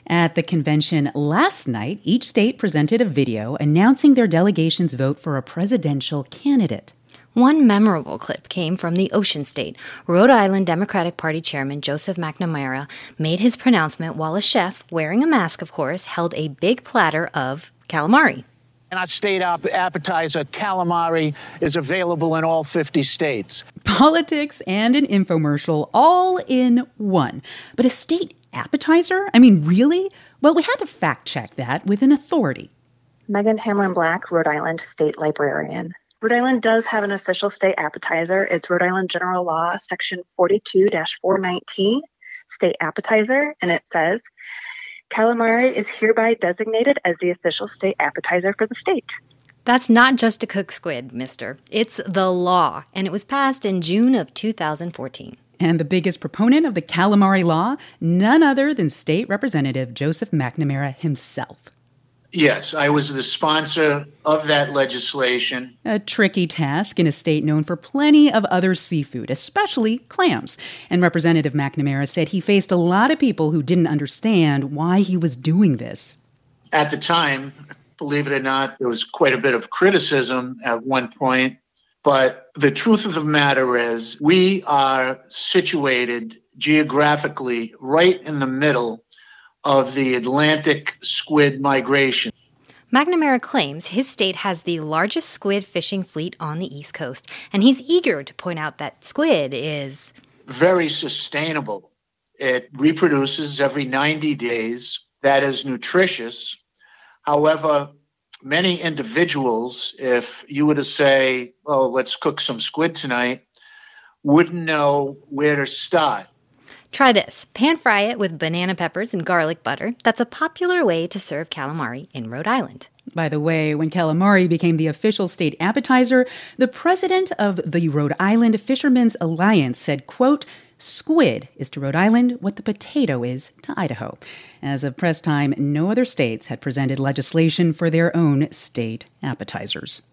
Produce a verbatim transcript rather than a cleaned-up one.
At the convention last night, each state presented a video announcing their delegation's vote for a presidential candidate. One memorable clip came from the Ocean State. Rhode Island Democratic Party Chairman Joseph McNamara made his pronouncement while a chef, wearing a mask of course, held a big platter of calamari. And our state ap- appetizer, calamari, is available in all fifty states. Politics and an infomercial all in one. But a state appetizer? I mean, really? Well, we had to fact check that with an authority. Megan Hamlin Black, Rhode Island State Librarian. Rhode Island does have an official state appetizer. It's Rhode Island General Law, Section forty-two dash four nineteen, State Appetizer, and it says, calamari is hereby designated as the official state appetizer for the state. That's not just to cook squid, mister. It's the law, and it was passed in June of two thousand fourteen. And the biggest proponent of the calamari law, none other than State Representative Joseph McNamara himself. Yes, I was the sponsor of that legislation. A tricky task in a state known for plenty of other seafood, especially clams. And Representative McNamara said he faced a lot of people who didn't understand why he was doing this. At the time, believe it or not, there was quite a bit of criticism at one point. But the truth of the matter is we are situated geographically right in the middle of the Atlantic squid migration. McNamara claims his state has the largest squid fishing fleet on the East Coast, and he's eager to point out that squid is very sustainable. It reproduces every ninety days. That is nutritious. However, many individuals, if you were to say, oh, let's cook some squid tonight, wouldn't know where to start. Try this. Pan fry it with banana peppers and garlic butter. That's a popular way to serve calamari in Rhode Island. By the way, when calamari became the official state appetizer, the president of the Rhode Island Fishermen's Alliance said, quote, squid is to Rhode Island what the potato is to Idaho. As of press time, no other states had presented legislation for their own state appetizers.